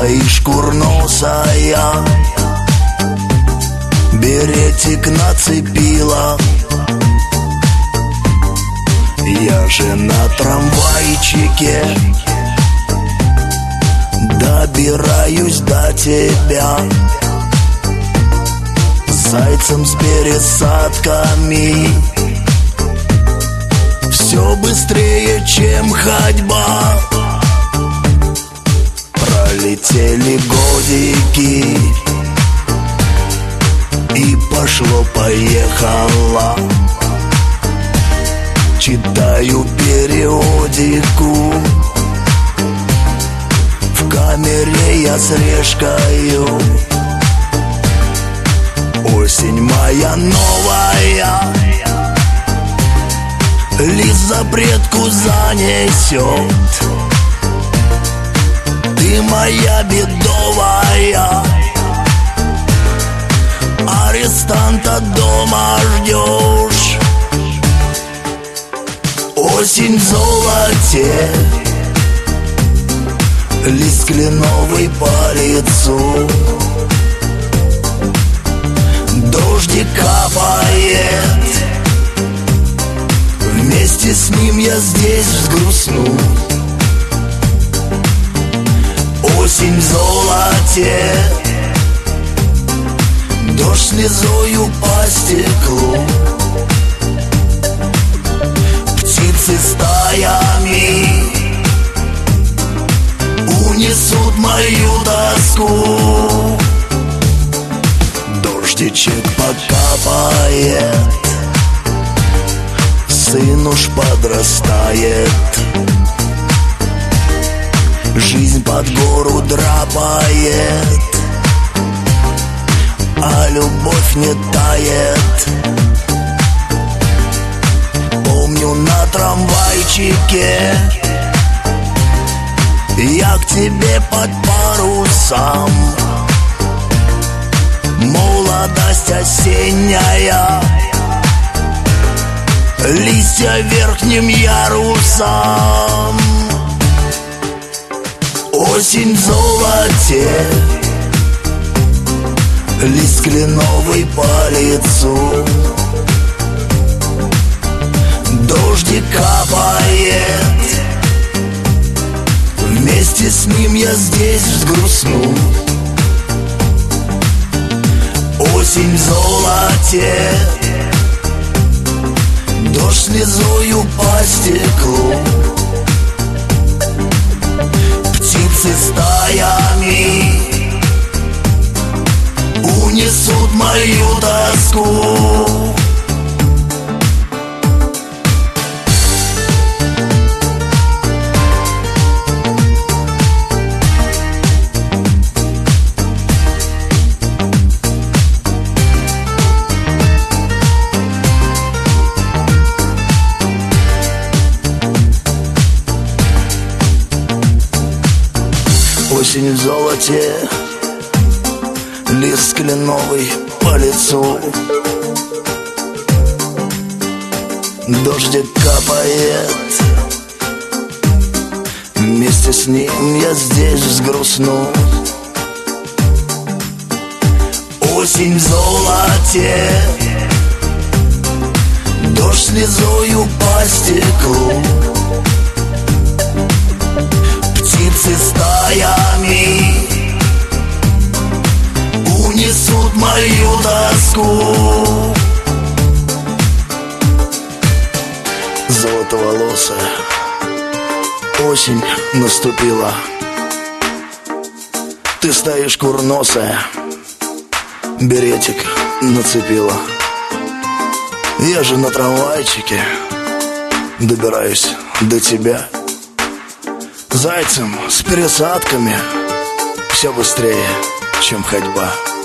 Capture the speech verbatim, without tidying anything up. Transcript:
стоишь курносая, беретик нацепила. Я же на трамвайчике добираюсь до тебя, зайцем с пересадками, все быстрее, чем ходьба. Пролетели годики, и пошло-поехало. Читаю периодику, в камере я с решкою. Осень моя новая, лист запретку занесет. Ты моя бедовая, арестанта дома ждешь. Осень в золоте, лист кленовый по лицу. Дождик капает, вместе с ним я здесь взгрустну. Осень в золоте, дождь слезою по стеклу. Птицы стаями унесут мою тоску. Дождичек покапает, сын уж подрастает. Жизнь под гору драпает, а любовь не тает. Помню, на трамвайчике я к тебе под парусом. Молодость осенняя, листья верхним ярусом. Осень в золоте, лист кленовый по лицу. Дождик капает, вместе с ним я здесь взгрустну. Осень в золоте, дождь слезою по стеклу. Птицы стаями унесут мою тоску. Осень в золоте, лист кленовый по лицу. Дождик капает, вместе с ним я здесь взгрустну. Осень в золоте, дождь слезою по стеклу. Птицы стаями унесут мою тоску. Золотоволосая, осень наступила. Ты стоишь курносая, беретик нацепила. Я же на трамвайчике добираюсь до тебя, зайцем с пересадками, все быстрее, чем ходьба.